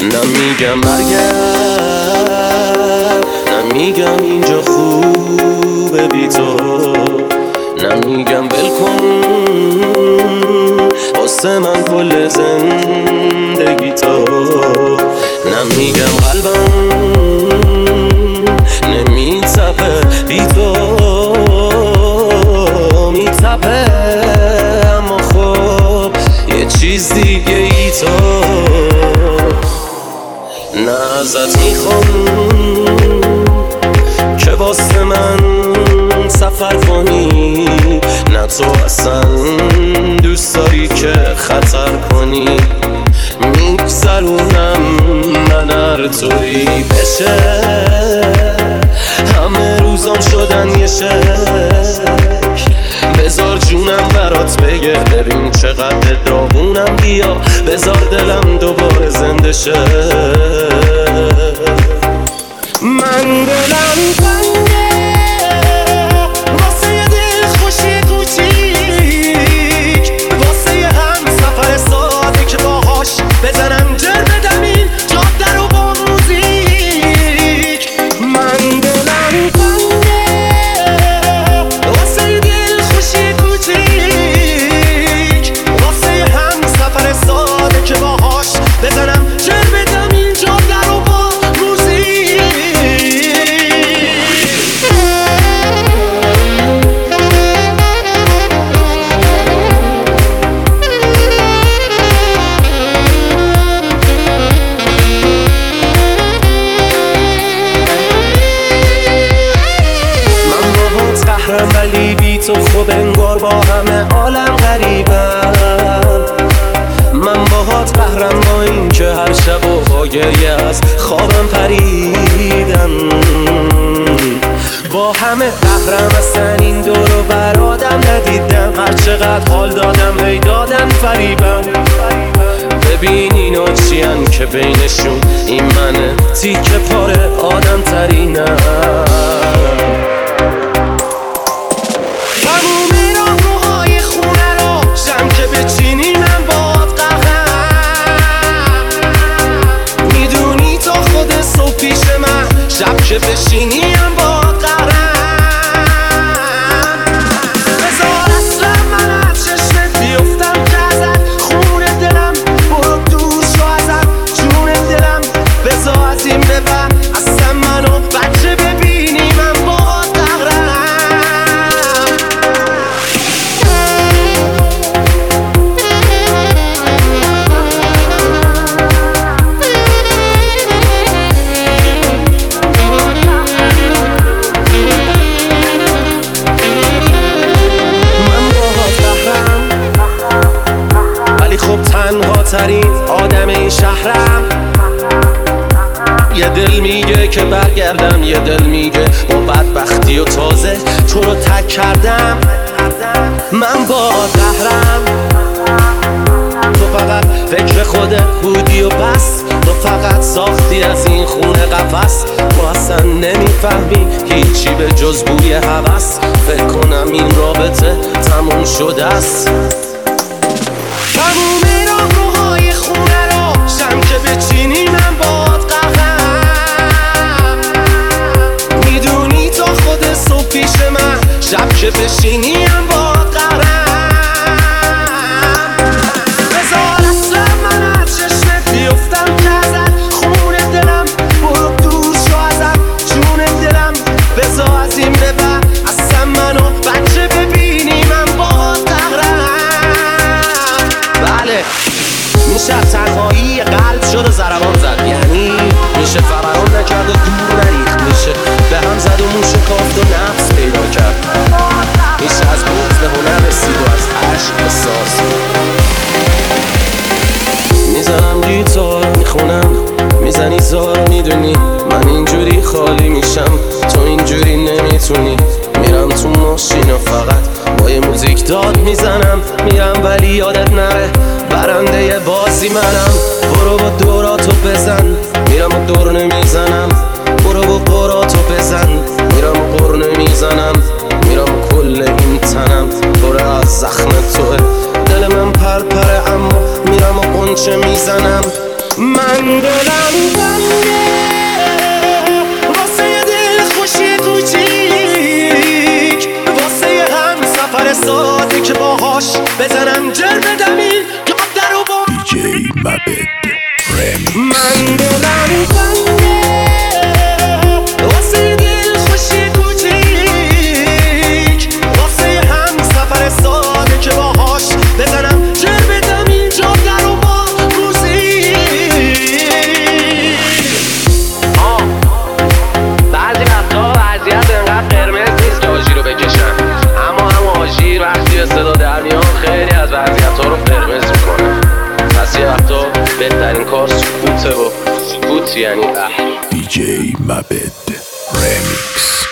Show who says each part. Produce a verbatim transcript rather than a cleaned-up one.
Speaker 1: نمیگم برگرد، نمیگم اینجا خوبه بی تو، نمیگم ول کن واسه من کل زندگی تو، نمیگم قلبم نمیتپه بی تو، میتپه اما خب یه چیز دیگه ای تو. نه ازت میخوام که واسه من سفر کنی، نه تو اصلا دوست داری که خطر کنی، میگذرونم من هر طوری بشه، همه روزام شدن یه شک، بذار جونم برات بگه ببین چقدر داغونم، بیا بذار دلم دوباره زنده شه. من دلم تنگه واسه یه دل خوشی کوچیک، واسه یه هم سفر ساده که باهاش بزنم جر بدم این جاده رو با موزیک. من دلم تنگه واسه یه دل خوشی کوچیک، واسه یه هم سفر ساده که باهاش بزنم جر بدم این جاده رو با ولی بی تو خوب انگار با همه عالم غریبم. من باهات قهرم با این که هر شب و با گریه از خوابم پریدم، با همه قهرم اصلا این دور و بر آدم ندیدم، هر چقدر حال دادم هی دادم فریبم. ببین اینا چیان که بینشون این منه تیکه پاره آدم ترینم. شب که بشینیم با قرم، بذار اصلا من از چشمت بیفتم که ازت خون دلم، برو دور شو ازت جون دلم، بذار از این ببر اصلا منو بچه ببینی من با قرم. تنها ترین آدم این شهرم، یه دل میگه که برگردم، یه دل میگه با بدبختی و تازه تو رو تک کردم. من با قهرم، تو فقط فکر خودت بودی و بس، تو فقط ساختی از این خونه قفس، تو اصلا نمیفهمی هیچی به جز بوی هوس، فکر کنم این رابطه تموم شده است. تموم راهروهای خونه رو شم که بچینی من باد قهرم، میدونی تا خود صبح پیش من، شب که بشینی من باد قهرم، بذار اصلا من از چشمت بیفتم که ازت خون دلم، برو دور شو ازت جون دلم، بذار از این ببر اصلا منو بچه ببینی من باد قهرم. بله میشه تنهایی قلب شد و ضربان زد، یعنی میشه فوران نکرد و دور نریخت، میشه به هم زد و موشه کافت و نفس پیدا کرد، میشه از بغض به هنر رسید و از عشق به ساز. میزنم گیتار میخونم، میزنی زار، میدونی من اینجوری خالی میشم، تو اینجوری نمیتونی. میرم تو ماشین و فقط با یه موزیک داد میزنم، میرم ولی یادت نره برنده بازی منم. برو با دوراتو بزن، میرم و دور نمیزنم، برو با قراتو بزن، میرم و قر نمیزنم، میرم و کل این تنم پر از زخم توه، دل من پرپره اما میرم و قنچه میزنم. من دلم تنگه واسه یه دل خوشی کوچیک، واسه هم سفر ساده که باهاش بزنم جر بدمین یا در و با
Speaker 2: دیجی مبد رمیکس.
Speaker 1: من دلم تنگه واسه یه دل خوشی کوچیک، واسه هم سفر ساده که باهاش بزنم جر بدم اینجا در و با موزیک. آه بعضی وقتا وضعیت انقدر قرمز نیست که آژیر رو بکشن، اما هم آژیر وقتی به صدا در میان خیلی از وضعیت ها رو قرمز میکنه. پس یه وقتا بهترین کار سکوته و سکوت یعنی اه.
Speaker 2: دیجی مبد رمیکس.